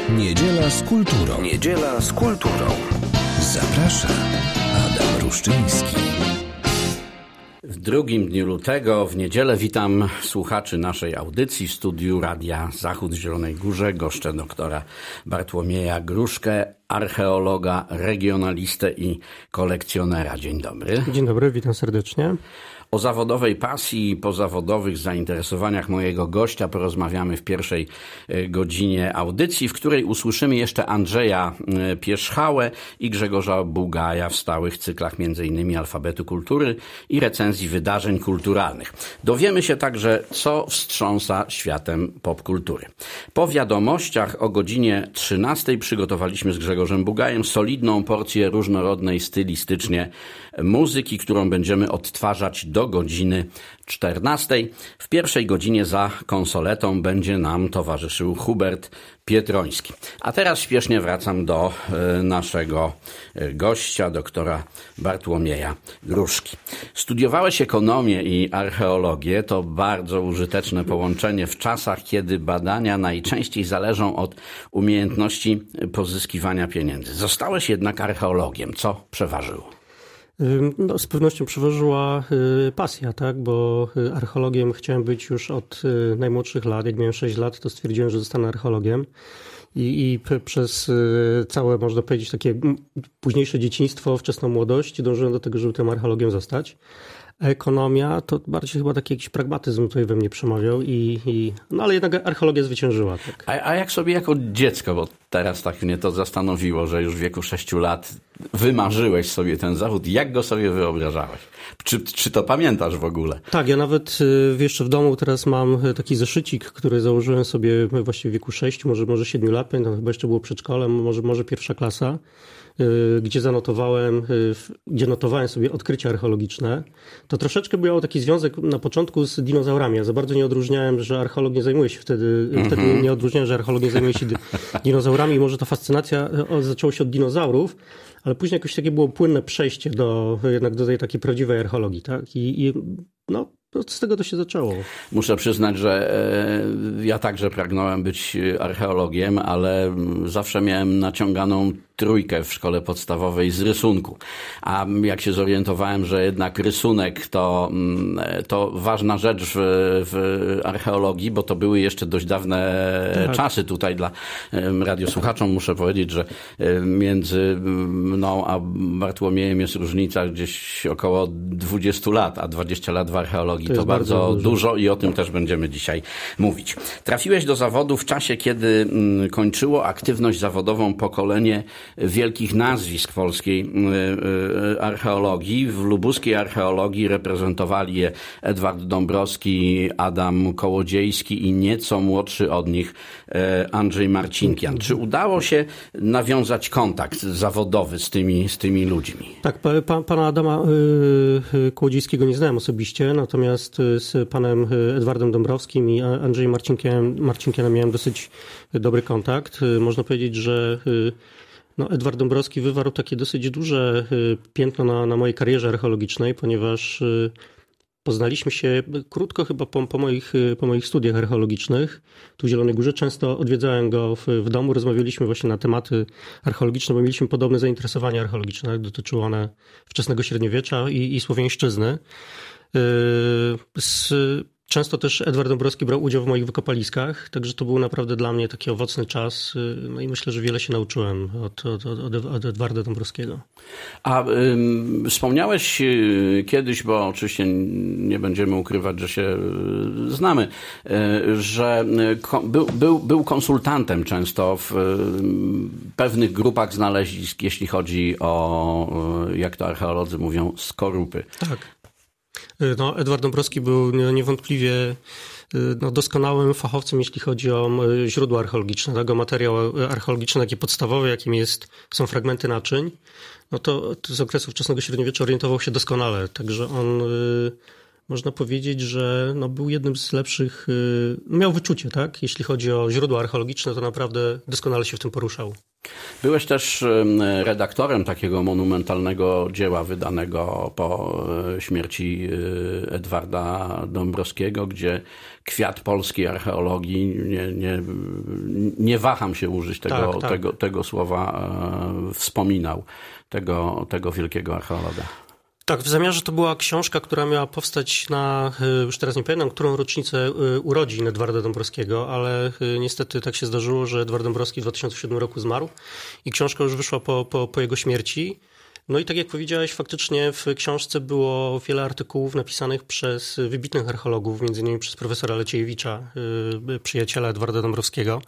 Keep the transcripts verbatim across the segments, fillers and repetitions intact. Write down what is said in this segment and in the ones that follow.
Niedziela z kulturą. Niedziela z kulturą. Zaprasza Adam Ruszczyński. W drugim dniu lutego, w niedzielę, witam słuchaczy naszej audycji w studiu Radia Zachód w Zielonej Górze. Goszczę doktora Bartłomieja Gruszkę, archeologa, regionalistę i kolekcjonera. Dzień dobry. Dzień dobry, witam serdecznie. O zawodowej pasji i pozawodowych zainteresowaniach mojego gościa porozmawiamy w pierwszej godzinie audycji, w której usłyszymy jeszcze Andrzeja Pierzchałę i Grzegorza Bugaja w stałych cyklach między innymi Alfabetu Kultury i recenzji wydarzeń kulturalnych. Dowiemy się także, co wstrząsa światem popkultury. Po wiadomościach o godzinie trzynastej przygotowaliśmy z Grzegorzem Bugajem solidną porcję różnorodnej stylistycznie muzyki, którą będziemy odtwarzać do godziny czternastej. W pierwszej godzinie za konsoletą będzie nam towarzyszył Hubert Pietroński. A teraz śpiesznie wracam do y, naszego y, gościa, doktora Bartłomieja Gruszki. Studiowałeś ekonomię i archeologię. To bardzo użyteczne połączenie w czasach, kiedy badania najczęściej zależą od umiejętności pozyskiwania pieniędzy. Zostałeś jednak archeologiem. Co przeważyło? No, z pewnością przeważyła pasja, tak? Bo archeologiem chciałem być już od najmłodszych lat. Jak miałem sześć lat, to stwierdziłem, że zostanę archeologiem. I, i przez całe, można powiedzieć, takie późniejsze dzieciństwo, wczesną młodość dążyłem do tego, żeby tym archeologiem zostać. A ekonomia to bardziej chyba taki jakiś pragmatyzm tutaj we mnie przemawiał, i, i, no ale jednak archeologia zwyciężyła. Tak. A, a jak sobie jako dziecko, bo teraz tak mnie to zastanowiło, że już w wieku sześciu lat wymarzyłeś sobie ten zawód, jak go sobie wyobrażałeś? Czy, czy to pamiętasz w ogóle? Tak, ja nawet jeszcze w domu teraz mam taki zeszycik, który założyłem sobie właśnie w wieku sześciu, może, może siedmiu lat, pamiętam, chyba jeszcze było przedszkole, może, może pierwsza klasa, gdzie zanotowałem, gdzie notowałem sobie odkrycia archeologiczne. To troszeczkę miało taki związek na początku z dinozaurami. Ja za bardzo nie odróżniałem, że archeolog nie zajmuje się wtedy, mm-hmm. wtedy nie odróżniałem, że archeolog nie zajmuje się dinozaurami. Może ta fascynacja zaczęła się od dinozaurów, ale później jakoś takie było płynne przejście do, jednak do tej takiej prawdziwej archeologii, tak? I, i no, z tego to się zaczęło. Muszę przyznać, że e, ja także pragnąłem być archeologiem, ale zawsze miałem naciąganą trójkę w szkole podstawowej z rysunku. A jak się zorientowałem, że jednak rysunek to, to ważna rzecz w, w archeologii, bo to były jeszcze dość dawne tak. czasy tutaj dla radiosłuchaczom. Muszę powiedzieć, że między mną a Bartłomiejem jest różnica gdzieś około dwudziestu lat, a dwadzieścia lat w archeologii to, to bardzo, bardzo dużo. dużo i o tym też będziemy dzisiaj mówić. Trafiłeś do zawodu w czasie, kiedy kończyło aktywność zawodową pokolenie wielkich nazwisk polskiej archeologii. W lubuskiej archeologii reprezentowali je Edward Dąbrowski, Adam Kołodziejski i nieco młodszy od nich Andrzej Marcinkian. Czy udało się nawiązać kontakt zawodowy z tymi, z tymi ludźmi? Tak, pa, pana Adama Kołodziejskiego nie znałem osobiście, natomiast z panem Edwardem Dąbrowskim i Andrzejem Marcinkianem, Marcinkianem miałem dosyć dobry kontakt. Można powiedzieć, że no, Edward Dąbrowski wywarł takie dosyć duże piętno na, na mojej karierze archeologicznej, ponieważ poznaliśmy się krótko chyba po, po, moich, po moich studiach archeologicznych tu w Zielonej Górze. Często odwiedzałem go w, w domu, rozmawialiśmy właśnie na tematy archeologiczne, bo mieliśmy podobne zainteresowania archeologiczne. Dotyczyły one wczesnego średniowiecza i, i słowiańszczyzny. Z, często też Edward Dąbrowski brał udział w moich wykopaliskach, także to był naprawdę dla mnie taki owocny czas. No i myślę, że wiele się nauczyłem od, od, od, od Edwarda Dąbrowskiego. A ym, wspomniałeś kiedyś, bo oczywiście nie będziemy ukrywać, że się znamy, y, że ko, był, był, był konsultantem często w y, pewnych grupach znalezisk, jeśli chodzi o, y, jak to archeolodzy mówią, skorupy. Tak. No, Edward Dąbrowski był niewątpliwie no, doskonałym fachowcem, jeśli chodzi o źródła archeologiczne, tak? O materiał archeologiczny, takie podstawowe, jakim jest, są fragmenty naczyń. No to, to z okresu wczesnego średniowiecza orientował się doskonale, także on można powiedzieć, że no był jednym z lepszych, miał wyczucie, tak? Jeśli chodzi o źródła archeologiczne, to naprawdę doskonale się w tym poruszał. Byłeś też redaktorem takiego monumentalnego dzieła wydanego po śmierci Edwarda Dąbrowskiego, gdzie kwiat polskiej archeologii, nie, nie, nie waham się użyć tego, tak, tak. tego, tego słowa, wspominał tego, tego wielkiego archeologa. Tak, w zamiarze to była książka, która miała powstać na, już teraz nie pamiętam, którą rocznicę urodzin Edwarda Dąbrowskiego, ale niestety tak się zdarzyło, że Edward Dąbrowski w dwa tysiące siódmym roku zmarł i książka już wyszła po, po, po jego śmierci. No i tak jak powiedziałeś, faktycznie w książce było wiele artykułów napisanych przez wybitnych archeologów, między innymi przez profesora Leciejewicza, przyjaciela Edwarda Dąbrowskiego,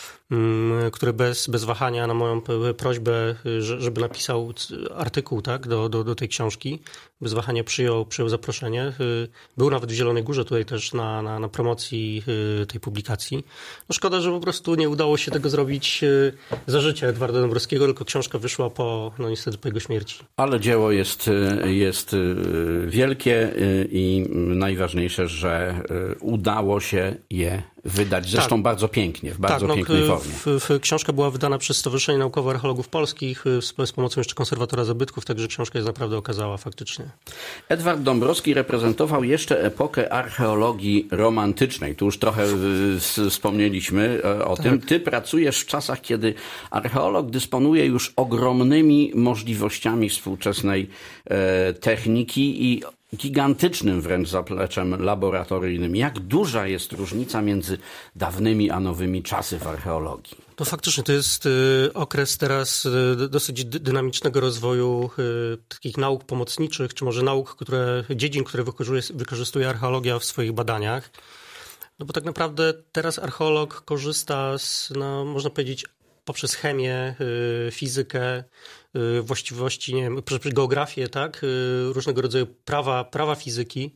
który bez, bez wahania na moją prośbę, żeby napisał artykuł, tak, do, do, do tej książki, bez wahania przyjął, przyjął zaproszenie. Był nawet w Zielonej Górze tutaj też na, na, na promocji tej publikacji. No szkoda, że po prostu nie udało się tego zrobić za życia Edwarda Dąbrowskiego, tylko książka wyszła po, no niestety po jego śmierci. Ale dzieło jest, jest wielkie i najważniejsze, że udało się je wydać. Zresztą tak. bardzo pięknie, w bardzo tak, pięknej no, formie. W, w, książka była wydana przez Stowarzyszenie Naukowo-Archeologów Polskich z, z pomocą jeszcze konserwatora zabytków, także książka jest naprawdę okazała faktycznie. Edward Dąbrowski reprezentował jeszcze epokę archeologii romantycznej. Tu już trochę wspomnieliśmy o tak. tym. Ty pracujesz w czasach, kiedy archeolog dysponuje już ogromnymi możliwościami współczesnej e, techniki i gigantycznym wręcz zapleczem laboratoryjnym. Jak duża jest różnica między dawnymi a nowymi czasy w archeologii? No faktycznie to jest okres teraz dosyć dynamicznego rozwoju takich nauk pomocniczych, czy może nauk, które, dziedzin, które wykorzystuje archeologia w swoich badaniach. No bo tak naprawdę teraz archeolog korzysta z, no, można powiedzieć, poprzez chemię, fizykę, właściwości, nie wiem, geografię, tak, różnego rodzaju prawa, prawa fizyki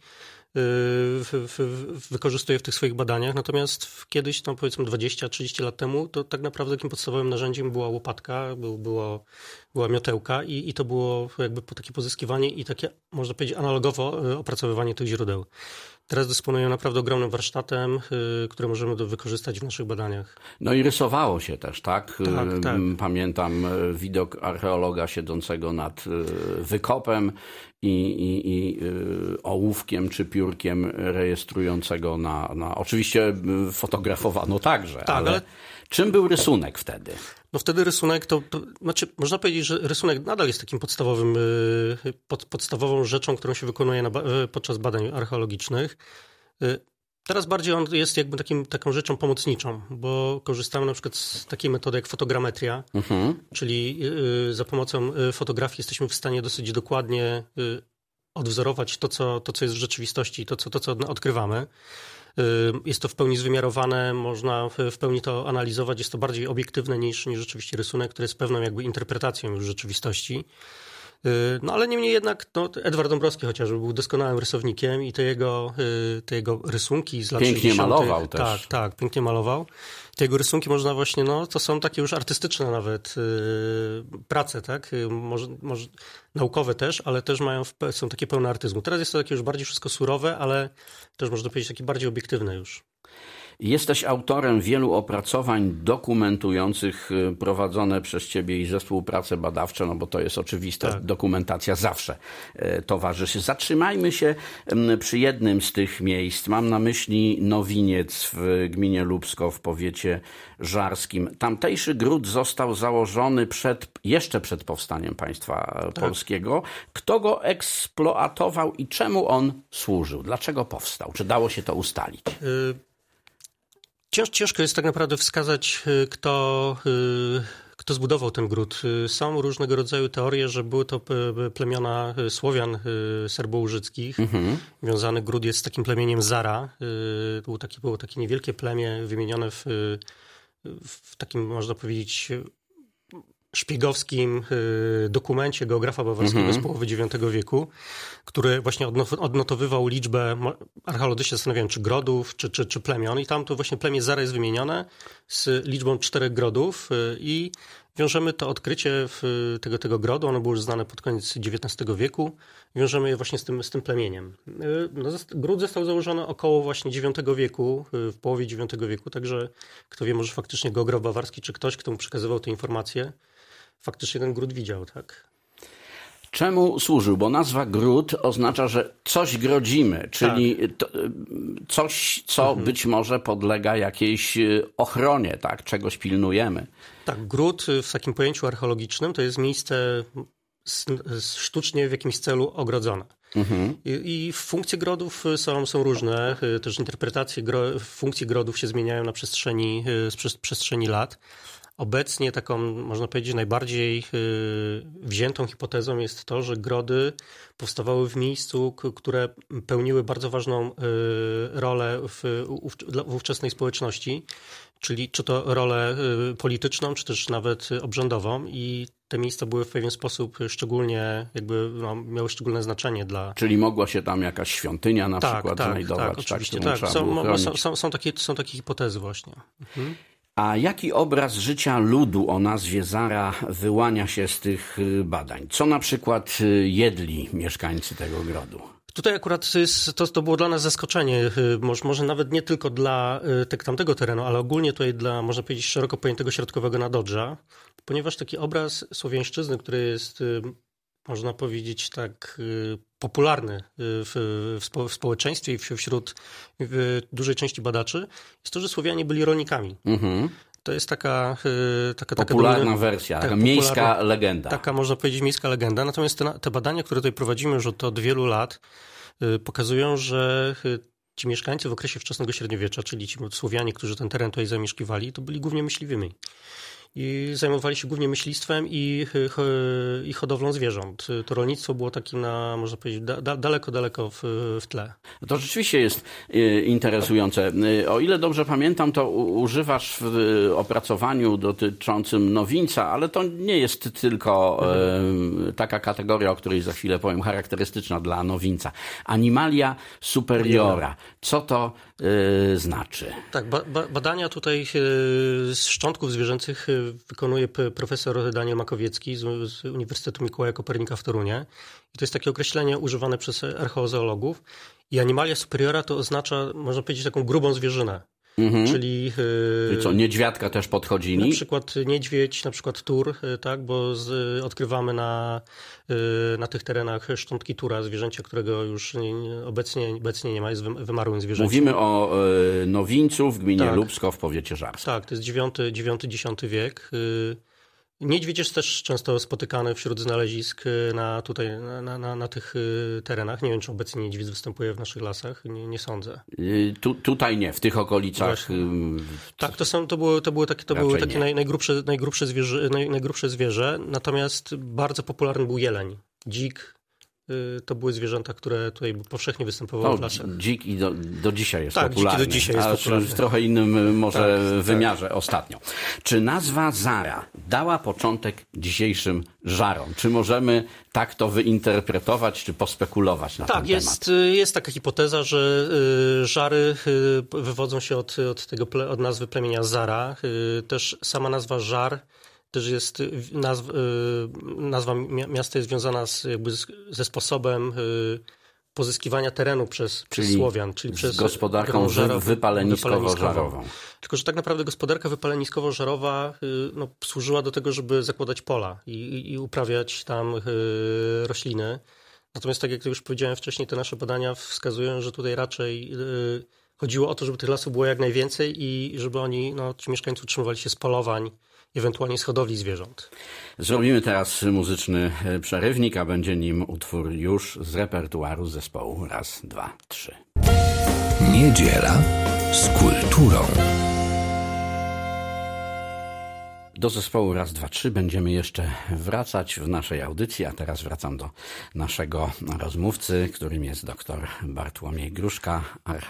w, w, wykorzystuje w tych swoich badaniach. Natomiast kiedyś, no powiedzmy dwadzieścia trzydzieści lat temu, to tak naprawdę takim podstawowym narzędziem była łopatka, był, było, była miotełka i, i to było jakby takie pozyskiwanie i takie, można powiedzieć, analogowo opracowywanie tych źródeł. Teraz dysponują naprawdę ogromnym warsztatem, który możemy wykorzystać w naszych badaniach. No i rysowało się też, tak? Tak, tak. Pamiętam widok archeologa siedzącego nad wykopem i, i, i ołówkiem czy piórkiem rejestrującego na... na oczywiście fotografowano także, tak, ale, ale czym był rysunek wtedy? No wtedy rysunek to, to, znaczy można powiedzieć, że rysunek nadal jest takim podstawowym, pod, podstawową rzeczą, którą się wykonuje na, podczas badań archeologicznych. Teraz bardziej on jest jakby takim, taką rzeczą pomocniczą, bo korzystamy na przykład z takiej metody jak fotogrametria, mhm. czyli za pomocą fotografii jesteśmy w stanie dosyć dokładnie odwzorować to, co, to, co jest w rzeczywistości, to, co, to, co odkrywamy. Jest to w pełni zwymiarowane, można w pełni to analizować, jest to bardziej obiektywne niż, niż rzeczywiście rysunek, który jest pewną jakby interpretacją już rzeczywistości. No ale niemniej jednak no, Edward Dąbrowski chociażby był doskonałym rysownikiem i te jego, te jego rysunki z lat pięknie sześćdziesiątych malował też. Tak, tak, pięknie malował. Te jego rysunki można właśnie, no to są takie już artystyczne nawet yy, prace, tak? Może, może naukowe też, ale też mają, są takie pełne artyzmu. Teraz jest to takie już bardziej wszystko surowe, ale też można powiedzieć takie bardziej obiektywne już. Jesteś autorem wielu opracowań dokumentujących prowadzone przez ciebie i zespół prace badawcze, no bo to jest oczywiste, tak. Dokumentacja zawsze towarzyszy. Zatrzymajmy się przy jednym z tych miejsc. Mam na myśli Nowiniec w gminie Lubsko w powiecie żarskim. Tamtejszy gród został założony przed, jeszcze przed powstaniem państwa tak. polskiego. Kto go eksploatował i czemu on służył? Dlaczego powstał? Czy dało się to ustalić? Y- Ciężko jest tak naprawdę wskazać, kto, kto zbudował ten gród. Są różnego rodzaju teorie, że były to plemiona Słowian serbołużyckich. Mhm. Wiązany gród jest z takim plemieniem Zara. Było takie, było takie niewielkie plemię wymienione w, w takim, można powiedzieć, szpiegowskim dokumencie geografa bawarskiego mm-hmm. z połowy dziewiątego wieku, który właśnie odnotowywał liczbę, archeolodzy się zastanawiają, czy grodów, czy, czy, czy plemion i tam to właśnie plemię Zara jest wymienione z liczbą czterech grodów i Wiążemy to odkrycie w tego, tego grodu, ono było już znane pod koniec dziewiętnastego wieku, wiążemy je właśnie z tym, z tym plemieniem. No, gród został założony około właśnie dziewiątego wieku, w połowie dziewiątego wieku, także kto wie, może faktycznie geograf bawarski, czy ktoś, kto mu przekazywał te informacje, faktycznie ten gród widział, tak. Czemu służył? Bo nazwa gród oznacza, że coś grodzimy, czyli tak. to, coś, co mhm. być może podlega jakiejś ochronie, tak? Czegoś pilnujemy. Tak, gród w takim pojęciu archeologicznym to jest miejsce sztucznie w jakimś celu ogrodzone. Mhm. I, I funkcje grodów są, są różne, też interpretacje gro, funkcji grodów się zmieniają na przestrzeni, przestrzeni lat. Obecnie taką, można powiedzieć, najbardziej wziętą hipotezą jest to, że grody powstawały w miejscu, które pełniły bardzo ważną rolę w, w ówczesnej społeczności, czyli czy to rolę polityczną, czy też nawet obrzędową i te miejsca były w pewien sposób szczególnie, jakby no, miały szczególne znaczenie dla... Czyli mogła się tam jakaś świątynia na tak, przykład tak, znajdować. Tak, oczywiście, tak. tak. Są, są, są, są, takie, są takie hipotezy właśnie. Mhm. A jaki obraz życia ludu o nazwie Zara wyłania się z tych badań? Co na przykład jedli mieszkańcy tego grodu? Tutaj akurat jest, to, to było dla nas zaskoczenie, może, może nawet nie tylko dla tak, tamtego terenu, ale ogólnie tutaj dla, można powiedzieć, szeroko pojętego środkowego Nadodrza, ponieważ taki obraz słowiańszczyzny, który jest, można powiedzieć, tak popularny w, w, spo, w społeczeństwie i wśród w dużej części badaczy, jest to, że Słowianie byli rolnikami. Mhm. To jest taka... taka popularna taka, wersja, taka taka miejska legenda. Taka, można powiedzieć, miejska legenda. Natomiast te, te badania, które tutaj prowadzimy już od, od wielu lat, pokazują, że ci mieszkańcy w okresie wczesnego średniowiecza, czyli ci Słowianie, którzy ten teren tutaj zamieszkiwali, to byli głównie myśliwymi. I zajmowali się głównie myślistwem i, i hodowlą zwierząt. To rolnictwo było takim, na, można powiedzieć, da, daleko, daleko w, w tle. To rzeczywiście jest interesujące. O ile dobrze pamiętam, to używasz w opracowaniu dotyczącym nowinca, ale to nie jest tylko mhm. taka kategoria, o której za chwilę powiem, charakterystyczna dla nowinca. Animalia superiora. Co to y, znaczy? Tak, ba, ba, badania tutaj z szczątków zwierzęcych wykonuje profesor Daniel Makowiecki z, z Uniwersytetu Mikołaja Kopernika w Torunie. I to jest takie określenie używane przez archeozoologów. I animalia superiora to oznacza, można powiedzieć, taką grubą zwierzynę. Mhm. Czyli, Czyli co, niedźwiadka też podchodzili? Na przykład niedźwiedź, na przykład tur, tak, bo z, odkrywamy na, na tych terenach szczątki tura, zwierzęcia, którego już obecnie, obecnie nie ma, jest wymarłym zwierzęciem. Mówimy o y, Nowincu w gminie tak. Lubsko w powiecie żarskim. Tak, to jest dziewiąty, dziewiąty, dziesiąty wiek. Niedźwiedź jest też często spotykany wśród znalezisk na, tutaj, na, na, na tych terenach. Nie wiem, czy obecnie niedźwiedź występuje w naszych lasach. Nie, nie sądzę. Tu, tutaj nie, w tych okolicach. Właśnie. Tak, to, są, to były, to były takie, to były takie naj, najgrubsze, najgrubsze, zwierzę, naj, najgrubsze zwierzę. Natomiast bardzo popularny był jeleń, dzik. To były zwierzęta, które tutaj powszechnie występowały o, w lasach. Dzik i do, do dzisiaj jest tak, popularny. Tak, do dzisiaj jest a popularny. W trochę innym może tak, wymiarze tak. ostatnio. Czy nazwa Zara dała początek dzisiejszym żarom? Czy możemy tak to wyinterpretować, czy pospekulować na tak, ten jest, temat? Tak, jest taka hipoteza, że y, żary y, wywodzą się od, od, tego ple, od nazwy plemienia Zara. Y, też sama nazwa żar też jest, nazw, nazwa miasta jest związana z, jakby z, ze sposobem pozyskiwania terenu przez, przez czyli Słowian. Czyli przez gospodarką wypaleniskowo-żarową. Tylko że tak naprawdę gospodarka wypaleniskowo-żarowa no, służyła do tego, żeby zakładać pola i, i uprawiać tam rośliny. Natomiast tak jak już powiedziałem wcześniej, te nasze badania wskazują, że tutaj raczej chodziło o to, żeby tych lasów było jak najwięcej i żeby oni, no, ci mieszkańcy utrzymywali się z polowań, ewentualnie z hodowli zwierząt. Zrobimy teraz muzyczny przerywnik, a będzie nim utwór już z repertuaru zespołu Raz, Dwa, Trzy. Niedziela z kulturą. Do zespołu Raz, Dwa, Trzy będziemy jeszcze wracać w naszej audycji, a teraz wracam do naszego rozmówcy, którym jest dr Bartłomiej Gruszka,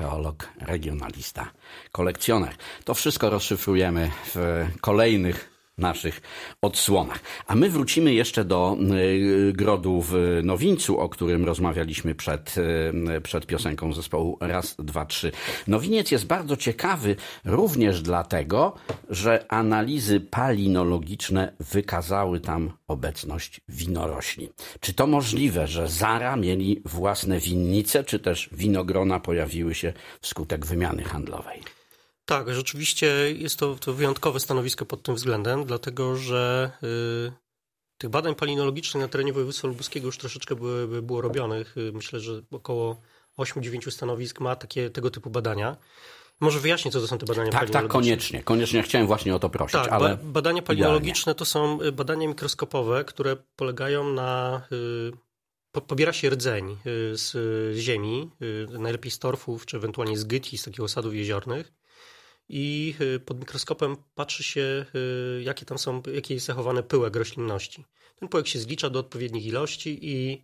archeolog, regionalista, kolekcjoner. To wszystko rozszyfrujemy w kolejnych naszych odsłonach. A my wrócimy jeszcze do grodu w Nowińcu, o którym rozmawialiśmy przed, przed piosenką zespołu Raz, Dwa, Trzy. Nowiniec jest bardzo ciekawy również dlatego, że analizy palinologiczne wykazały tam obecność winorośli. Czy to możliwe, że Zara mieli własne winnice, czy też winogrona pojawiły się wskutek wymiany handlowej? Tak, rzeczywiście jest to, to wyjątkowe stanowisko pod tym względem, dlatego że y, tych badań palinologicznych na terenie województwa lubuskiego już troszeczkę by, było robionych. Myślę, że około osiem dziewięć stanowisk ma takie, tego typu badania. Może wyjaśnić, co to są te badania tak, palinologiczne. Tak, koniecznie. Koniecznie chciałem właśnie o to prosić. Tak, ale ba- badania palinologiczne to są badania mikroskopowe, które polegają na... Y, po, pobiera się rdzeń y, z y, ziemi, y, najlepiej z torfów, czy ewentualnie z gyci, z takich osadów jeziornych. I pod mikroskopem patrzy się, jakie tam są, jaki jest zachowany pyłek roślinności. Ten pyłek się zlicza do odpowiednich ilości i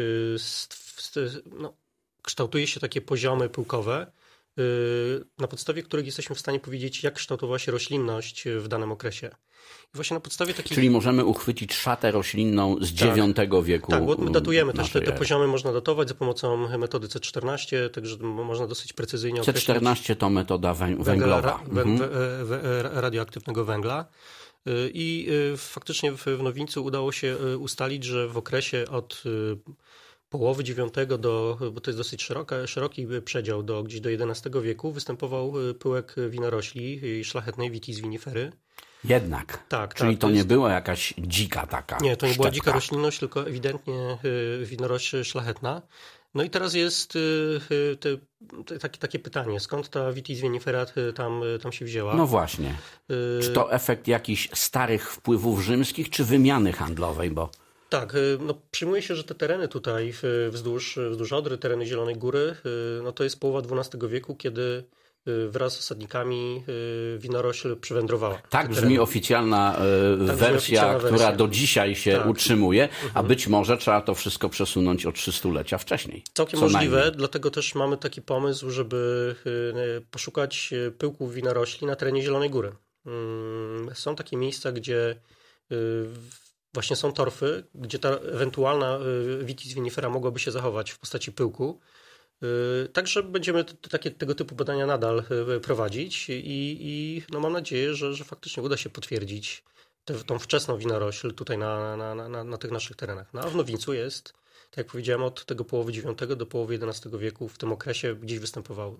no, kształtuje się takie poziomy pyłkowe, na podstawie których jesteśmy w stanie powiedzieć, jak kształtowała się roślinność w danym okresie. I właśnie na podstawie takich... Czyli możemy uchwycić szatę roślinną z dziewiątego tak, wieku. Tak, bo my datujemy też te, te poziomy, można datować za pomocą metody C czternaście, także można dosyć precyzyjnie określić. C czternaście to metoda węglowa. Węgla, mhm. radioaktywnego węgla. I faktycznie w Nowińcu udało się ustalić, że w okresie od połowy dziewiątego do, bo to jest dosyć szeroka, szeroki przedział, do gdzieś do jedenastego wieku występował pyłek winorośli szlachetnej Vitis viniferi. Jednak. Tak, Czyli tak, to, to jest... nie była jakaś dzika taka Nie, to nie sztepka. była dzika roślinność, tylko ewidentnie winorośl szlachetna. No i teraz jest te, te, takie, takie pytanie, skąd ta Vitis vinifera tam, tam się wzięła? No właśnie. Czy to efekt jakichś starych wpływów rzymskich, czy wymiany handlowej? Bo... Tak, no przyjmuje się, że te tereny tutaj wzdłuż, wzdłuż Odry, tereny Zielonej Góry, no to jest połowa dwunastego wieku, kiedy wraz z osadnikami winorośl przywędrowała. Tak brzmi oficjalna y, tak wersja, oficjalna która wersja. do dzisiaj się tak. utrzymuje, a mhm. być może trzeba to wszystko przesunąć o trzystulecia wcześniej. Całkiem możliwe, najmniej. Dlatego też mamy taki pomysł, żeby y, poszukać pyłków winorośli na terenie Zielonej Góry. Y, są takie miejsca, gdzie y, właśnie są torfy, gdzie ta ewentualna y, Vitis vinifera mogłaby się zachować w postaci pyłku. Także będziemy takie, tego typu badania nadal prowadzić i, i no mam nadzieję, że, że faktycznie uda się potwierdzić tę, tą wczesną winorośl tutaj na, na, na, na tych naszych terenach. No a w Nowińcu jest, tak jak powiedziałem, od tego połowy dziewiątego do połowy jedenastego wieku w tym okresie gdzieś występował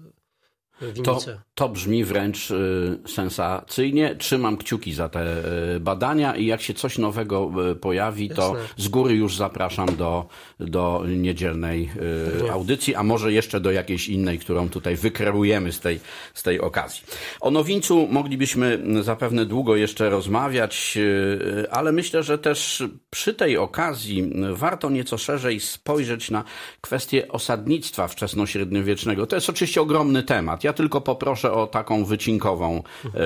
To, to brzmi wręcz y, sensacyjnie. Trzymam kciuki za te y, badania i jak się coś nowego y, pojawi, Jasne. to z góry już zapraszam do, do niedzielnej y, audycji, a może jeszcze do jakiejś innej, którą tutaj wykreujemy z tej, z tej okazji. O Nowińcu moglibyśmy zapewne długo jeszcze rozmawiać, y, ale myślę, że też przy tej okazji warto nieco szerzej spojrzeć na kwestię osadnictwa wczesnośredniowiecznego. To jest oczywiście ogromny temat. Ja tylko poproszę o taką wycinkową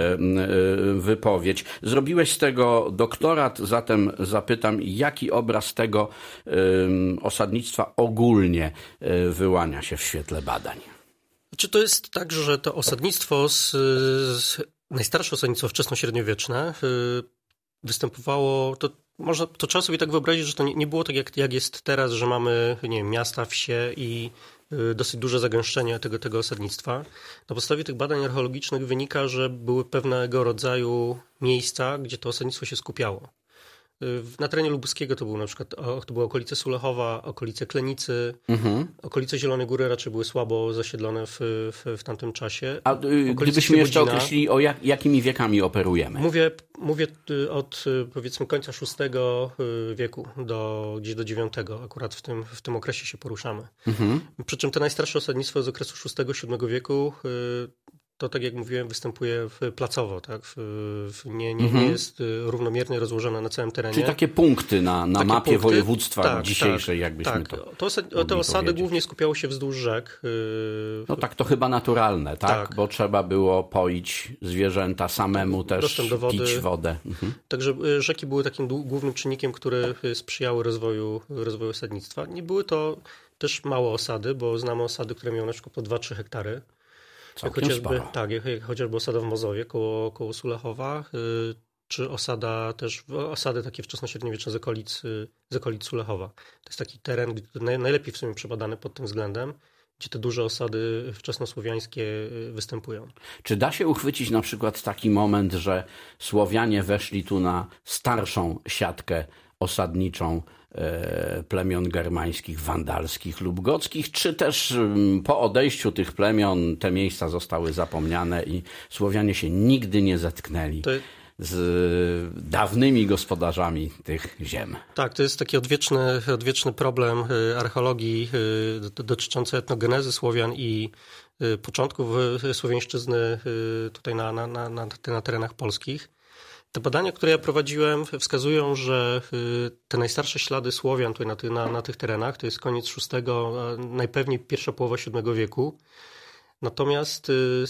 wypowiedź. Zrobiłeś z tego doktorat, zatem zapytam, jaki obraz tego osadnictwa ogólnie wyłania się w świetle badań? Czy to jest tak, że to osadnictwo, z, z, najstarsze osadnictwo wczesnośredniowieczne występowało, to można, to trzeba sobie tak wyobrazić, że to nie, nie było tak jak, jak jest teraz, że mamy, nie wiem, miasta, wsie i dosyć duże zagęszczenie tego, tego osadnictwa. Na podstawie tych badań archeologicznych wynika, że były pewnego rodzaju miejsca, gdzie to osadnictwo się skupiało. Na terenie lubuskiego to było na przykład to były okolice Sulechowa, okolice Klenicy, mhm. okolice Zielonej Góry raczej były słabo zasiedlone w, w, w tamtym czasie. A okolice gdybyśmy jeszcze określili, o jak, jakimi wiekami operujemy? Mówię, mówię od powiedzmy końca szóstego wieku do gdzieś do dziewiątego. Akurat w tym, w tym okresie się poruszamy. Mhm. Przy czym te najstarsze osadnictwo z okresu szóstego siódmego wieku to, tak jak mówiłem, występuje placowo, tak? W, w nie, nie, mhm. nie jest równomiernie rozłożone na całym terenie. Czyli takie punkty na, na mapie punkty, województwa tak, dzisiejszej, tak, jakbyśmy tak. to To osad, Te osady powiedzieć. głównie skupiały się wzdłuż rzek. No tak, to chyba naturalne, tak? tak? Bo trzeba było poić zwierzęta samemu, tak, też do wody. pić wodę. Mhm. Także rzeki były takim głównym czynnikiem, który sprzyjały rozwoju, rozwoju osadnictwa. Nie były to też małe osady, bo znamy osady, które miały na przykład po dwa trzy hektary. Jak chociażby, tak, jak, jak chociażby osada w Mozowie koło, koło Sulechowa, czy osada też, osady takie wczesnośredniowieczne z okolic, z okolic Sulechowa. To jest taki teren najlepiej w sumie przebadany pod tym względem, gdzie te duże osady wczesnosłowiańskie występują. Czy da się uchwycić na przykład taki moment, że Słowianie weszli tu na starszą siatkę osadniczą e, plemion germańskich, wandalskich lub gockich, czy też m, po odejściu tych plemion te miejsca zostały zapomniane i Słowianie się nigdy nie zetknęli to... z dawnymi gospodarzami tych ziem? Tak, to jest taki odwieczny, odwieczny problem archeologii dotyczący etnogenezy Słowian i początków słowiańszczyzny tutaj na, na, na, na terenach polskich. Te badania, które ja prowadziłem, wskazują, że te najstarsze ślady Słowian tutaj na, ty, na, na tych terenach to jest koniec szóstego, najpewniej pierwsza połowa siódmego wieku. Natomiast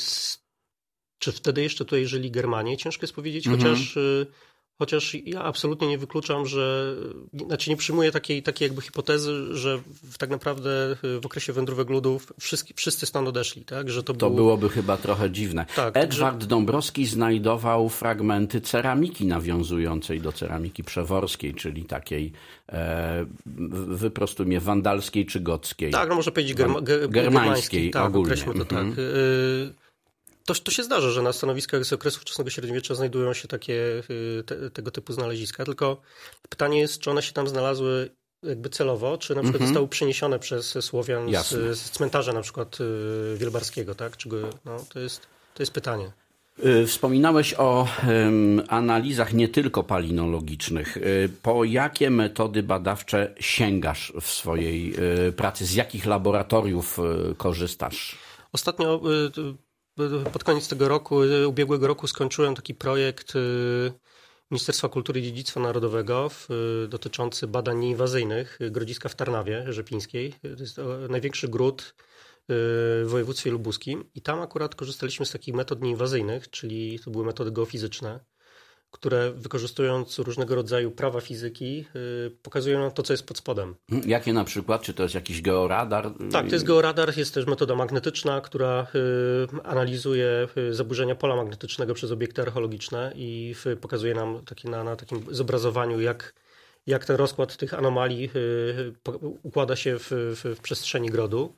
czy wtedy jeszcze tutaj żyli Germanie? Ciężko jest powiedzieć, mhm. chociaż, chociaż ja absolutnie nie wykluczam, że, znaczy nie przyjmuję takiej, takiej jakby hipotezy, że tak naprawdę w okresie wędrówek ludów wszyscy, wszyscy stąd odeszli. Tak? Że to to był... byłoby chyba trochę dziwne. Tak, Edward że... Dąbrowski znajdował fragmenty ceramiki nawiązującej do ceramiki przeworskiej, czyli takiej e, wyprostuję wandalskiej czy gockiej. Tak, no można powiedzieć germa, ge, germańskiej tak, ogólnie. Określmy to mhm. tak. Y- To, to się zdarza, że na stanowiskach z okresu wczesnego średniowiecza znajdują się takie te, tego typu znaleziska, tylko pytanie jest, czy one się tam znalazły jakby celowo, czy na przykład mm-hmm. zostały przeniesione przez Słowian z, z cmentarza na przykład wielbarskiego, tak? Czy go, no, to jest, to jest pytanie. Wspominałeś o um, analizach nie tylko palinologicznych. Po jakie metody badawcze sięgasz w swojej y, pracy? Z jakich laboratoriów y, korzystasz? Ostatnio y, pod koniec tego roku, ubiegłego roku skończyłem taki projekt Ministerstwa Kultury i Dziedzictwa Narodowego dotyczący badań nieinwazyjnych grodziska w Tarnawie Rzepińskiej. To jest największy gród w województwie lubuskim i tam akurat korzystaliśmy z takich metod nieinwazyjnych, czyli to były metody geofizyczne, które wykorzystując różnego rodzaju prawa fizyki pokazują nam to, co jest pod spodem. Jakie na przykład? Czy to jest jakiś georadar? Tak, to jest georadar, jest też metoda magnetyczna, która analizuje zaburzenia pola magnetycznego przez obiekty archeologiczne i pokazuje nam taki, na, na takim zobrazowaniu, jak, jak ten rozkład tych anomalii układa się w, w, w przestrzeni grodu.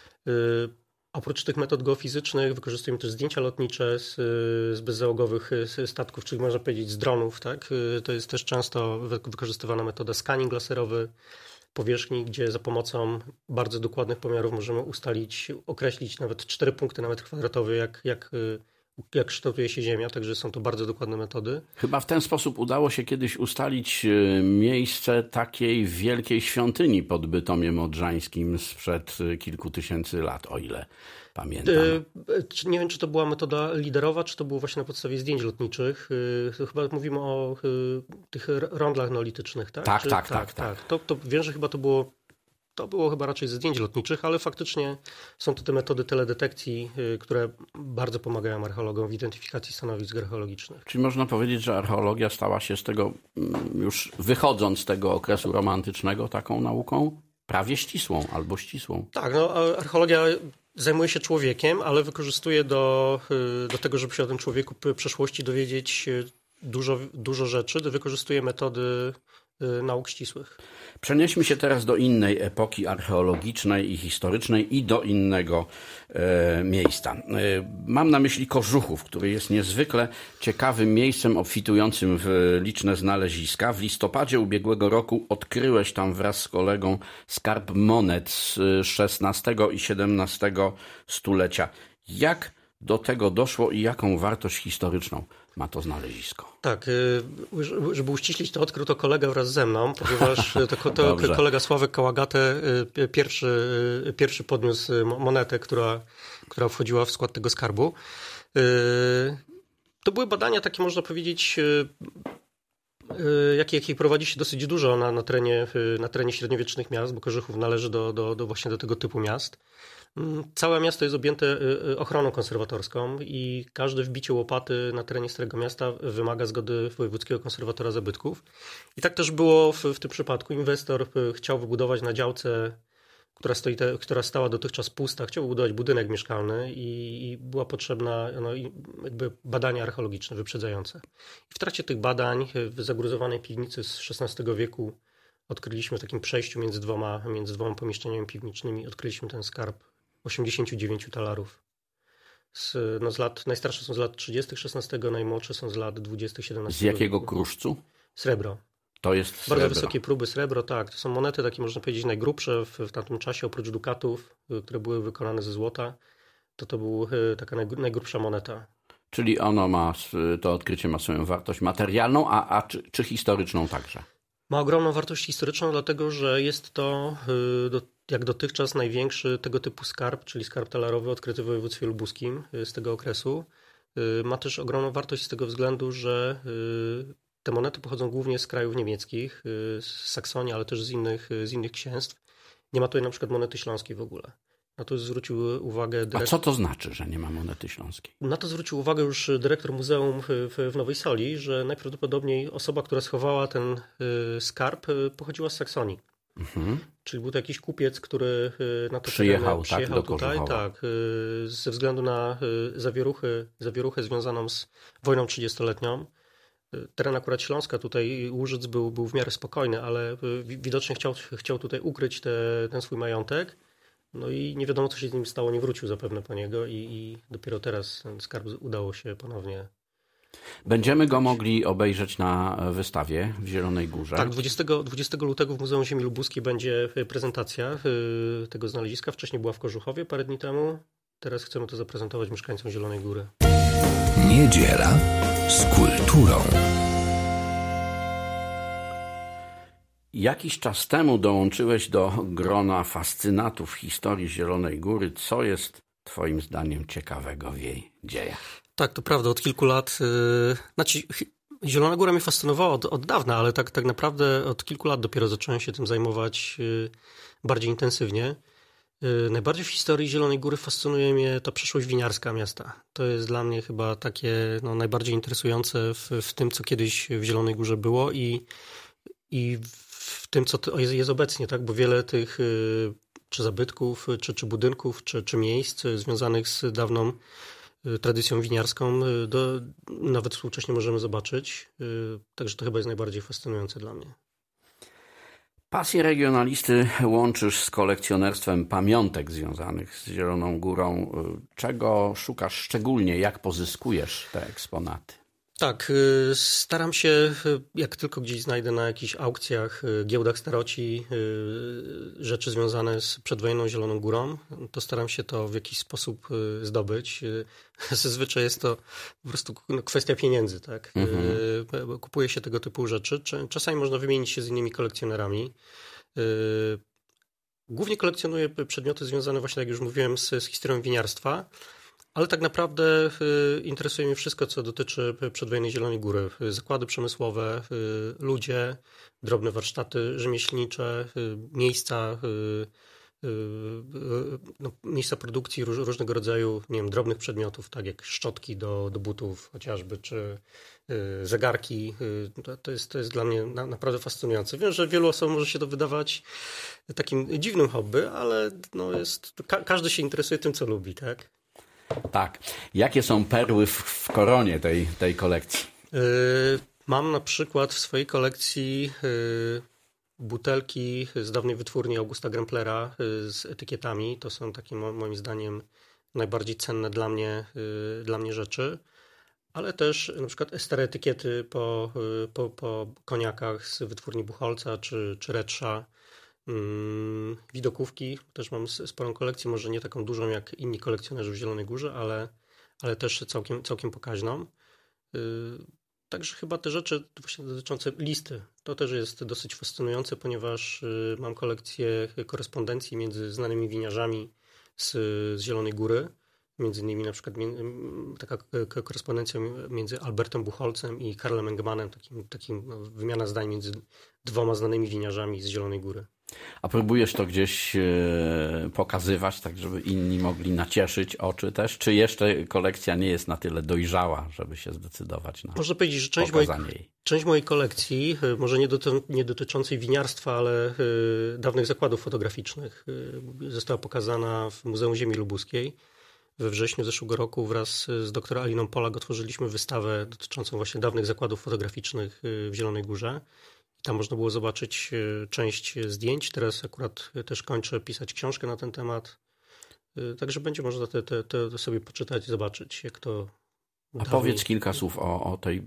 Oprócz tych metod geofizycznych wykorzystujemy też zdjęcia lotnicze z, z bezzałogowych statków, czyli można powiedzieć z dronów. Tak? To jest też często wykorzystywana metoda scanning laserowy powierzchni, gdzie za pomocą bardzo dokładnych pomiarów możemy ustalić, określić nawet cztery punkty na metr kwadratowy, jak, jak, jak kształtuje się Ziemia, także są to bardzo dokładne metody. Chyba w ten sposób udało się kiedyś ustalić miejsce takiej wielkiej świątyni pod Bytomiem Odrzańskim sprzed kilku tysięcy lat, o ile pamiętam. Nie wiem, czy to była metoda liderowa, czy to było właśnie na podstawie zdjęć lotniczych. Chyba mówimy o tych rondlach neolitycznych, tak? Tak, czy, tak, tak, tak, tak. To, to wiem, że chyba to było To było chyba raczej ze zdjęć lotniczych, ale faktycznie są to te metody teledetekcji, które bardzo pomagają archeologom w identyfikacji stanowisk archeologicznych. Czyli można powiedzieć, że archeologia stała się z tego, już wychodząc z tego okresu romantycznego, taką nauką prawie ścisłą albo ścisłą. Tak, no archeologia zajmuje się człowiekiem, ale wykorzystuje do, do tego, żeby się o tym człowieku w przeszłości dowiedzieć dużo, dużo rzeczy, wykorzystuje metody nauk ścisłych. Przenieśmy się teraz do innej epoki archeologicznej i historycznej i do innego e, miejsca. E, mam na myśli Kożuchów, który jest niezwykle ciekawym miejscem obfitującym w liczne znaleziska. W listopadzie ubiegłego roku odkryłeś tam wraz z kolegą skarb monet z szesnastego i siedemnastego stulecia. Jak do tego doszło i jaką wartość historyczną ma to znalezisko? Tak, żeby uściślić, to odkrył to kolega wraz ze mną, ponieważ to, to kolega Sławek Kałagate pierwszy, pierwszy podniósł monetę, która, która wchodziła w skład tego skarbu. To były badania takie, można powiedzieć, jakie, jakie prowadzi się dosyć dużo na, na, terenie, na terenie średniowiecznych miast, bo Kożuchów należy do, do, do właśnie do tego typu miast. Całe miasto jest objęte ochroną konserwatorską i każde wbicie łopaty na terenie Starego Miasta wymaga zgody Wojewódzkiego Konserwatora Zabytków. I tak też było w, w tym przypadku. Inwestor chciał wybudować na działce która, stoi te, która stała dotychczas pusta, chciał budować budynek mieszkalny i, i była potrzebna no, jakby badania archeologiczne wyprzedzające. I w trakcie tych badań w zagruzowanej piwnicy z szesnastego wieku odkryliśmy w takim przejściu między dwoma, między dwoma pomieszczeniami piwnicznymi, odkryliśmy ten skarb osiemdziesiąt dziewięć talarów. Z, no z lat, najstarsze są z lat trzydziestych szesnastego, najmłodsze są z lat dwudziestych siedemnastego. Z jakiego kruszcu? Srebro. To jest srebro. Bardzo wysokie próby srebro, tak. To są monety takie, można powiedzieć, najgrubsze w, w tamtym czasie, oprócz dukatów, które były wykonane ze złota. To to była taka najgrubsza moneta. Czyli ono ma, to odkrycie ma swoją wartość materialną, a, a czy, czy historyczną także? Ma ogromną wartość historyczną, dlatego że jest to do, jak dotychczas największy tego typu skarb, czyli skarb talarowy odkryty w województwie lubuskim z tego okresu. Ma też ogromną wartość z tego względu, że te monety pochodzą głównie z krajów niemieckich, z Saksonii, ale też z innych, z innych księstw. Nie ma tutaj na przykład monety śląskiej w ogóle. Na to zwrócił uwagę dyrektor... A co to znaczy, że nie ma monety śląskiej? Na to zwrócił uwagę już dyrektor muzeum w, w Nowej Soli, że najprawdopodobniej osoba, która schowała ten skarb, pochodziła z Saksonii. Mhm. Czyli był to jakiś kupiec, który na to przyjechał, tak, przyjechał do tutaj, tak, ze względu na zawieruchy, zawieruchę związaną z wojną trzydziestoletnią. Teren akurat Śląska, tutaj Łużyc był, był w miarę spokojny, ale widocznie chciał, chciał tutaj ukryć te, ten swój majątek. No i nie wiadomo, co się z nim stało, nie wrócił zapewne po niego i, i dopiero teraz ten skarb udało się ponownie. Będziemy go mogli obejrzeć na wystawie w Zielonej Górze. Tak, dwudziestego lutego w Muzeum Ziemi Lubuskiej będzie prezentacja tego znaleziska. Wcześniej była w Kożuchowie parę dni temu. Teraz chcemy to zaprezentować mieszkańcom Zielonej Góry. Niedziela z kulturą. Jakiś czas temu dołączyłeś do grona fascynatów historii Zielonej Góry. Co jest twoim zdaniem ciekawego w jej dziejach? Tak, to prawda. Od kilku lat... Yy, znaczy, Zielona Góra mnie fascynowała od, od dawna, ale tak, tak naprawdę od kilku lat dopiero zacząłem się tym zajmować yy, bardziej intensywnie. Yy, najbardziej w historii Zielonej Góry fascynuje mnie ta przeszłość winiarska miasta. To jest dla mnie chyba takie no, najbardziej interesujące w, w tym, co kiedyś w Zielonej Górze było i, i w tym, co to jest, jest obecnie, tak? Bo wiele tych yy, czy zabytków, czy, czy budynków, czy, czy miejsc związanych z dawną tradycją winiarską do, nawet współcześnie możemy zobaczyć. Także to chyba jest najbardziej fascynujące dla mnie. Pasję regionalisty łączysz z kolekcjonerstwem pamiątek związanych z Zieloną Górą. Czego szukasz szczególnie? Jak pozyskujesz te eksponaty? Tak, staram się, jak tylko gdzieś znajdę na jakichś aukcjach, giełdach staroci, rzeczy związane z przedwojenną Zieloną Górą, to staram się to w jakiś sposób zdobyć. Zazwyczaj jest to po prostu kwestia pieniędzy, tak? Mhm. Kupuje się tego typu rzeczy. Czasami można wymienić się z innymi kolekcjonerami. Głównie kolekcjonuję przedmioty związane właśnie, jak już mówiłem, z, z historią winiarstwa. Ale tak naprawdę interesuje mnie wszystko, co dotyczy przedwojennej Zielonej Góry. Zakłady przemysłowe, ludzie, drobne warsztaty rzemieślnicze, miejsca, no, miejsca produkcji różnego rodzaju, nie wiem, drobnych przedmiotów, tak jak szczotki do, do butów chociażby, czy zegarki. To, to, jest, to jest dla mnie na, naprawdę fascynujące. Wiem, że wielu osobom może się to wydawać takim dziwnym hobby, ale no jest, ka- każdy się interesuje tym, co lubi, tak? Tak. Jakie są perły w, w koronie tej, tej kolekcji? Yy, mam na przykład w swojej kolekcji yy, butelki z dawnej wytwórni Augusta Gremplera yy, z etykietami. To są takie mo- moim zdaniem najbardziej cenne dla mnie, yy, dla mnie rzeczy. Ale też na przykład stare etykiety po, yy, po, po koniakach z wytwórni Buchholca czy, czy Redsza. Hmm, widokówki, też mam sporą kolekcję, może nie taką dużą jak inni kolekcjonerzy w Zielonej Górze, ale, ale też całkiem, całkiem pokaźną. Yy, także chyba te rzeczy właśnie dotyczące listy, to też jest dosyć fascynujące, ponieważ yy, mam kolekcję korespondencji między znanymi winiarzami z, z Zielonej Góry. Między innymi na przykład taka korespondencja między Albertem Buchholzem i Karlem Engmanem, takim, takim no, wymiana zdań między dwoma znanymi winiarzami z Zielonej Góry. A próbujesz to gdzieś pokazywać, tak żeby inni mogli nacieszyć oczy też? Czy jeszcze kolekcja nie jest na tyle dojrzała, żeby się zdecydować na Można powiedzieć, że część pokazanie mojej, jej? Część mojej kolekcji, może nie, doty, nie dotyczącej winiarstwa, ale dawnych zakładów fotograficznych, została pokazana w Muzeum Ziemi Lubuskiej. We wrześniu zeszłego roku wraz z doktor Aliną Polak otworzyliśmy wystawę dotyczącą właśnie dawnych zakładów fotograficznych w Zielonej Górze. Tam można było zobaczyć część zdjęć. Teraz akurat też kończę pisać książkę na ten temat. Także będzie można te, te, te sobie poczytać, zobaczyć, jak to... A dawniej... powiedz kilka słów o, o tej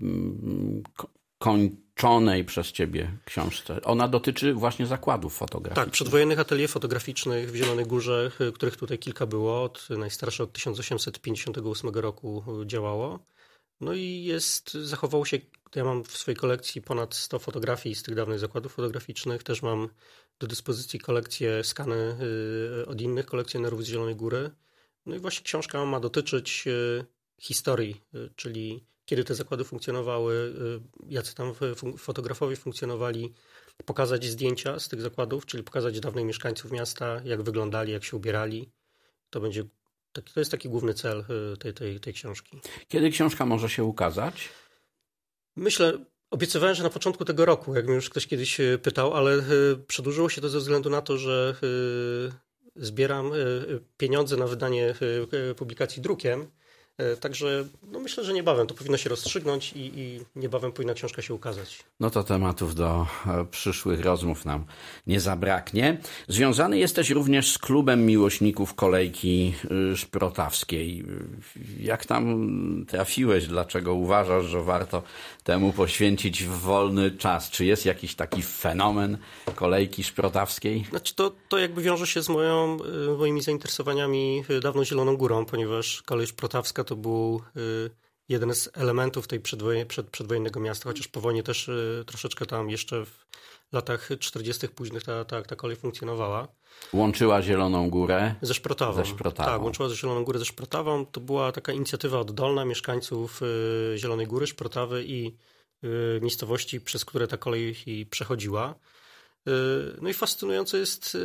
kończonej przez ciebie książce. Ona dotyczy właśnie zakładów fotograficznych. Tak, przedwojennych atelier fotograficznych w Zielonej Górze, których tutaj kilka było. Od, najstarsze od tysiąc osiemset pięćdziesiątego ósmego roku działało. No i jest, zachowało się, ja mam w swojej kolekcji ponad sto fotografii z tych dawnych zakładów fotograficznych. Też mam do dyspozycji kolekcję, skany od innych kolekcjonerów z Zielonej Góry. No i właśnie książka ma dotyczyć historii, czyli kiedy te zakłady funkcjonowały, jacy tam fotografowie funkcjonowali, pokazać zdjęcia z tych zakładów, czyli pokazać dawnych mieszkańców miasta, jak wyglądali, jak się ubierali. To będzie To jest taki główny cel tej, tej, tej książki. Kiedy książka może się ukazać? Myślę, obiecywałem, że na początku tego roku, jak mnie już ktoś kiedyś pytał, ale przedłużyło się to ze względu na to, że zbieram pieniądze na wydanie publikacji drukiem. Także no myślę, że niebawem to powinno się rozstrzygnąć i, i niebawem powinna książka się ukazać. No to tematów do przyszłych rozmów nam nie zabraknie. Związany jesteś również z klubem miłośników kolejki szprotawskiej. Jak tam trafiłeś? Dlaczego uważasz, że warto temu poświęcić wolny czas? Czy jest jakiś taki fenomen kolejki szprotawskiej? Znaczy to, to jakby wiąże się z moją, moimi zainteresowaniami dawną Zieloną Górą, ponieważ kolej szprotawska to był jeden z elementów tej przedwojen, przed, przedwojennego miasta, chociaż po wojnie też troszeczkę tam jeszcze w latach czterdziestych późnych ta, ta, ta kolej funkcjonowała. Łączyła Zieloną Górę ze Szprotawą. Ze Szprotawą. Tak, łączyła ze Zieloną Górę ze Szprotawą. To była taka inicjatywa oddolna mieszkańców Zielonej Góry, Szprotawy i miejscowości, przez które ta kolej przechodziła. No i fascynujące jest...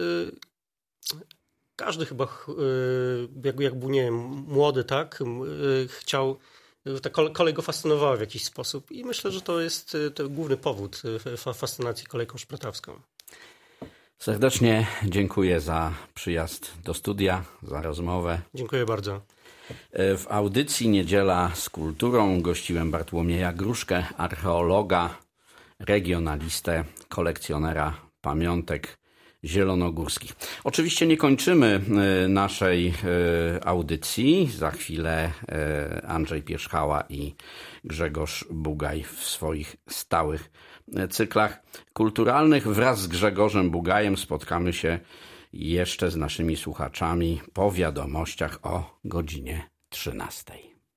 Każdy chyba, jak, jak był, nie wiem, młody, tak, chciał, ta kolej go fascynowała w jakiś sposób i myślę, że to jest to główny powód fascynacji kolejką szprotawską. Serdecznie dziękuję za przyjazd do studia, za rozmowę. Dziękuję bardzo. W audycji Niedziela z kulturą gościłem Bartłomieja Gruszkę, archeologa, regionalistę, kolekcjonera pamiątek zielonogórskich. Oczywiście nie kończymy naszej audycji. Za chwilę Andrzej Pierzchała i Grzegorz Bugaj w swoich stałych cyklach kulturalnych. Wraz z Grzegorzem Bugajem spotkamy się jeszcze z naszymi słuchaczami po wiadomościach o godzinie trzynastej.